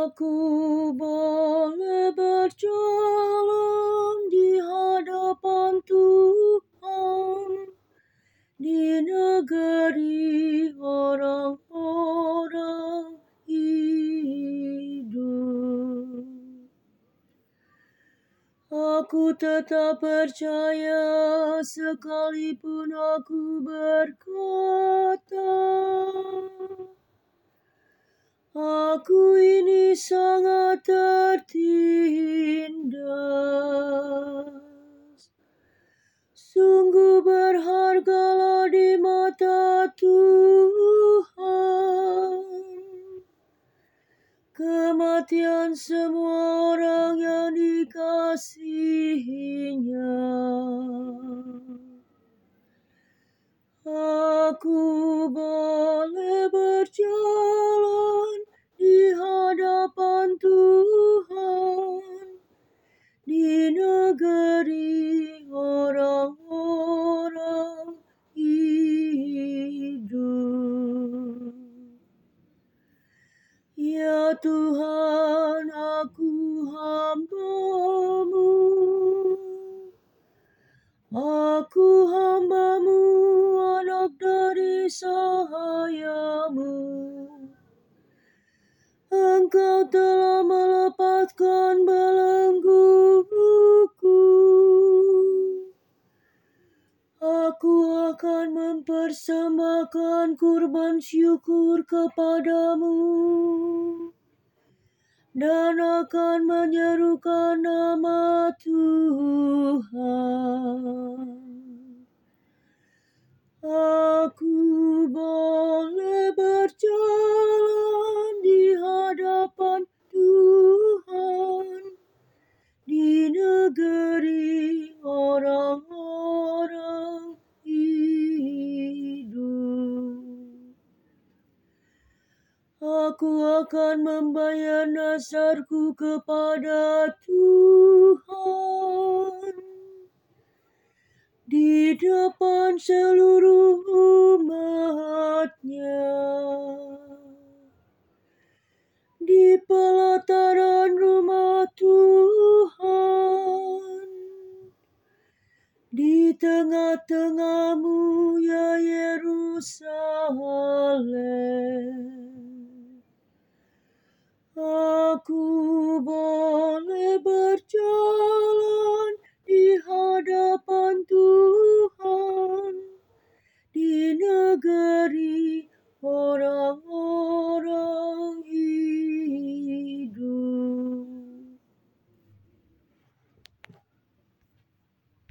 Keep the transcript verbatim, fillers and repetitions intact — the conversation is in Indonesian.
Aku boleh berjalan di hadapan Tuhan di negeri orang-orang hidup. Aku tetap percaya sekalipun aku berkata, aku ini sangat tertindas. Sungguh berhargalah di mata Tuhan kematian semua orang yang dikasihinya. Aku boleh berjalan di hadapan Tuhan di negeri orang-orang hidup. Ya Tuhan, aku hamba-Mu. Aku hamba-Mu, anak dari sahayamu. Engkau telah melepaskan belengguku. Aku akan mempersembahkan kurban syukur kepadamu dan akan menyerukan nama Tuhan. Aku boleh berjalan di hadapan Tuhan di negeri orang-orang hidup. Aku akan membayar nazarku kepada Tuhan di depan seluruh umat-Nya, di pelataran rumah Tuhan, di tengah-tengah-Mu, ya Yerusalem. Aku